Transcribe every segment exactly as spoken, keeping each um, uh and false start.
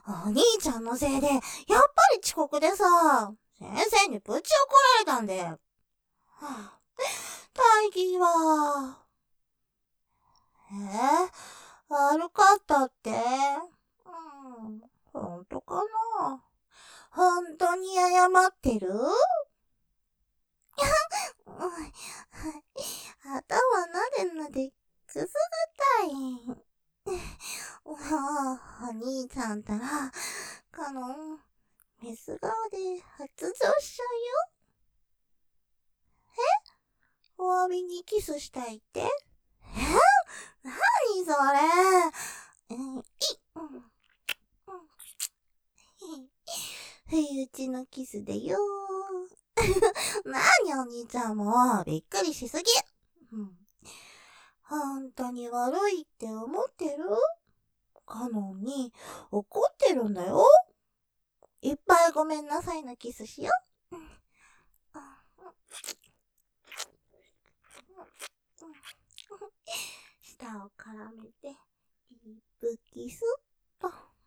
お兄ちゃんのせいで、やっぱり遅刻でさ、先生にぶち怒られたんで。はあ、大義は。えー、悪かったって。うん、ほんとかな。ほんとに謝ってる？頭なでなでくすぐったい。お兄ちゃんたら、かのん、メス顔で発情しちゃうよ。え？お詫びにキスしたいって？え？なにそれ？え、い、うん。不意打ちのキスでよー。なにお兄ちゃんも、びっくりしすぎ。うん、ほんとに悪いって思ってる？カノンに怒ってるんだよ。いっぱいごめんなさいのキスしよう。舌を絡めて、ディープキスっと。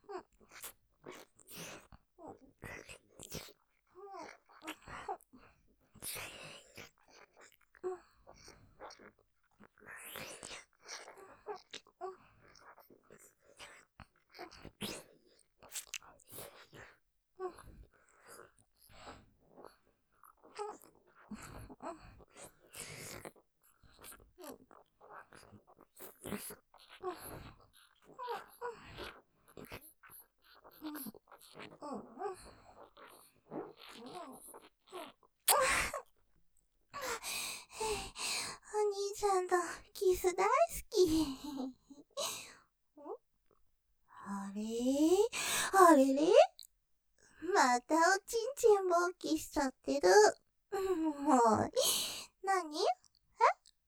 お兄ちゃんとキス大好き。あれあれれまたおちんちんぼうきしちゃってる。もう、なに？え？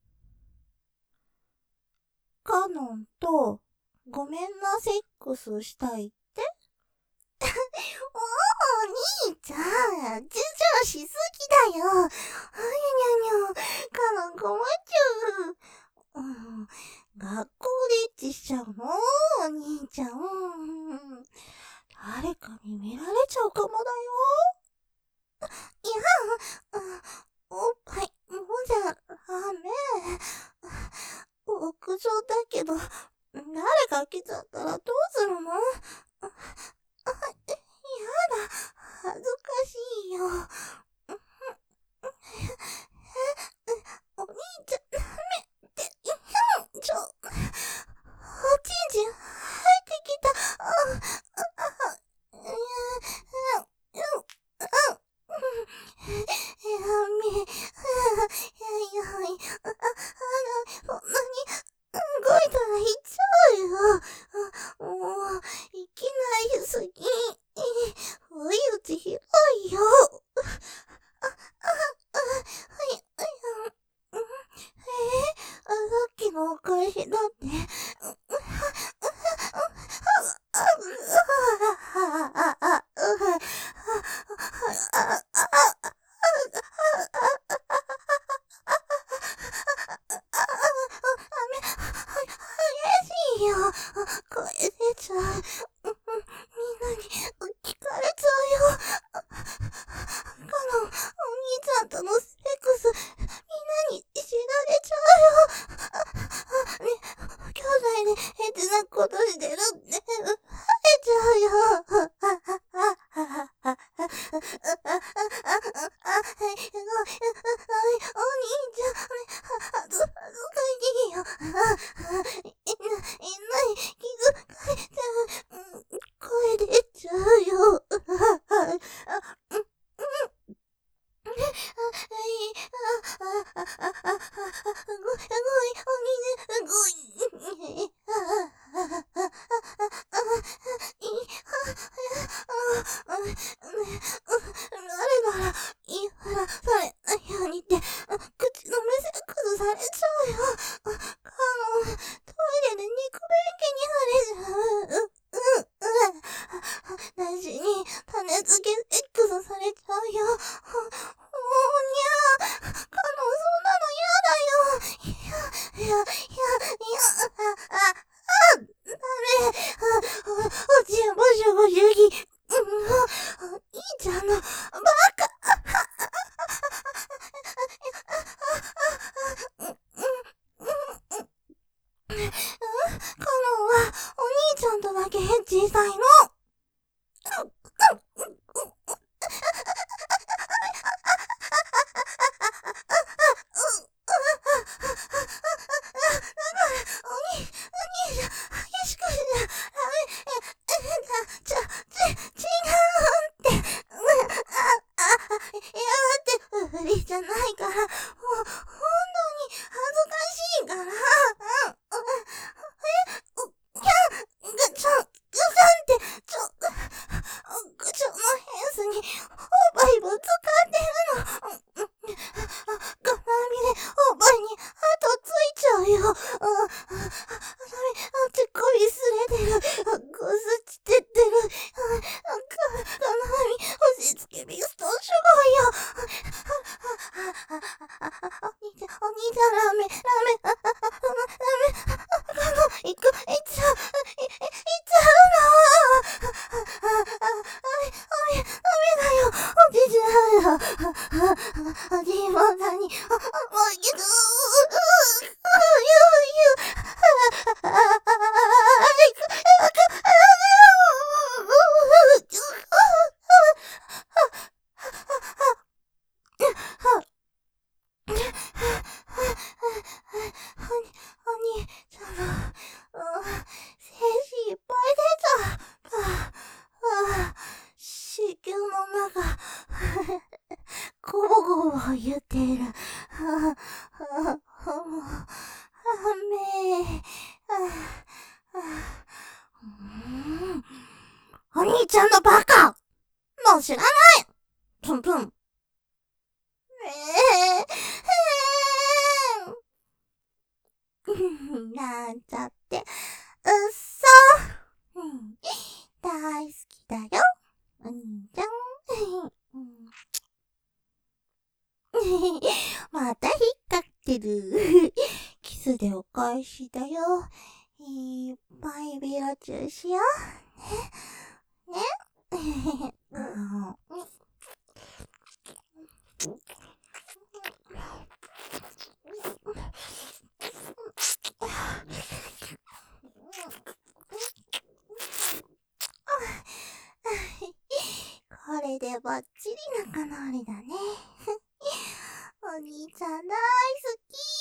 カノンとごめんなセックスしたいって？おー、お兄ちゃん、事情しすぎだよ。あにゃにゃにゃ、カノン困っちゃう。うん、学校でエッチしちゃうの？お兄ちゃん。誰かに見られちゃうかもだよ。いや、おっぱい、もうじゃ、ダメ。屋上だけど、誰か来ちゃったらどうするの？あ、やだ、恥ずかしいよ。お兄ちゃん、ダメって、ちょ、おちんちん入ってきた。あ、あ、いや、うん、やめ、いやいや、あ、あの、そんなに動いたら行っちゃうよ。もう、いきなりすぎ。不意打ちひどいよ。あ、あ、あ、はい、はい、えー、さっきのお返しだって。これ出ちゃう。みんなに聞かれちゃうよ。カノン、お兄ちゃんとのセックス、みんなに知られちゃうよ。ね、兄弟でエッチなことしてるってバレちゃうよ。すごい、お兄ちゃん、恥ずかしいよ。いない、気づかれちゃう。声出ちゃうよ。 だけ小さいの。じゃないから、もう、本当に恥ずかしいから。うん、え、う、キャン、ぐちょ、ぐさんって、ちょ、ぐちょのヘンスに、おっぱいぶつかってるの。鏡でおっぱいに跡ついちゃうよ。うん、それ、手首すれてる。こすちてってる。鏡、押し付けビストシュガーよ。お兄ちゃん、お兄ちゃん、ラーメン、ラーメン、あ、あ、あ、ラーメン、あの、行く、行っちゃう、い、いっちゃうの。あ、あ、あ、あ、ダメだよ、落ちちゃうよ。おじいもさんに、もう一度、ゴボゴボ言ってる。はぁ、はぁ、もう、はめー。お兄ちゃんのバカもう知らない。プンプン。えぇー。なんちゃって、うっそ。大好きだよ、お兄ちゃん。また引っかってる。キスでお返しだよ。いっぱいベロチューしよう。ね。ね。これでバッチリ仲直りだね。お兄ちゃん大好き。